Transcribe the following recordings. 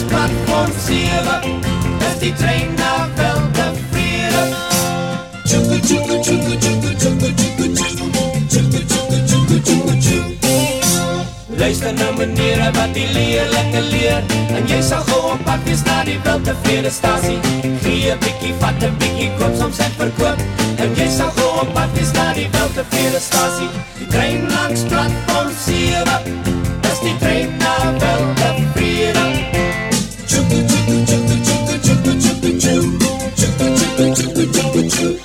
platform 7 is die trein na Weltevrede. Tjoeke, tjoeke, tjoeke, tjoeke, tjoeke, tjoeke, tjoeke, tjoeke, tjoeke. Luister na meneer wat die leerlinge leer, en jy sal gou op pad wees na die Weltevrede stasie. Gee 'n bietjie, vat 'n bietjie, koop soms en verkoop, en jy sal gou op pad wees na die Weltevrede stasie. Die trein langs platform 7 is die trein na Weltevrede. Tjoeke, tjoeke, tjoeke, tjoeke, tjoeke, tjoeke, tjoeke, tjoeke, tjoeke, tjoeke, tjoeke.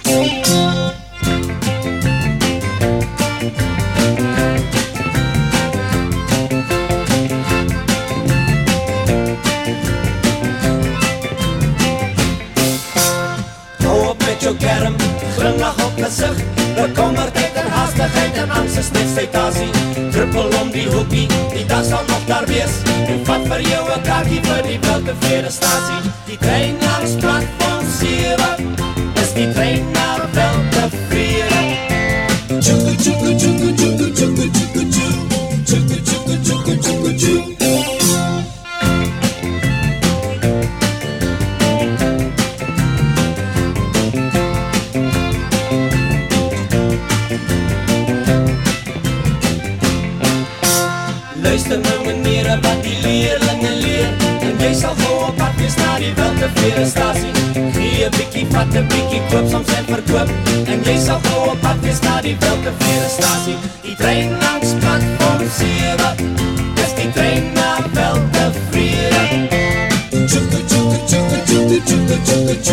Glimlach op gezicht, bekommerdheid en haastigheid en angst is net citasie. Druppel om die hoekie, die dag sal nog daar wees, en vat vir jou 'n kaartjie vir die Weltevrede stasie. Die trein langs platform 7 is die trein na Weltevrede. Tjoeke, tjoeke, tjoeke, tjoeke, tjoeke, tjoeke, tjoeke, tjoeke, tjoeke, tjoeke, tjoeke. Luister nou meneer wat die leerlinge leer, en jy sal gou op pad wees na die Weltevrede stasie. Gee 'n bietjie, vat 'n bietjie, koop soms en verkoop, en jy sal gou op pad wees na die Weltevrede stasie. Die trein langs platform 7 is die trein na Weltevrede. Tjoeke, tjoeke, tjoeke, tjoeke, tjoeke, tjoeke,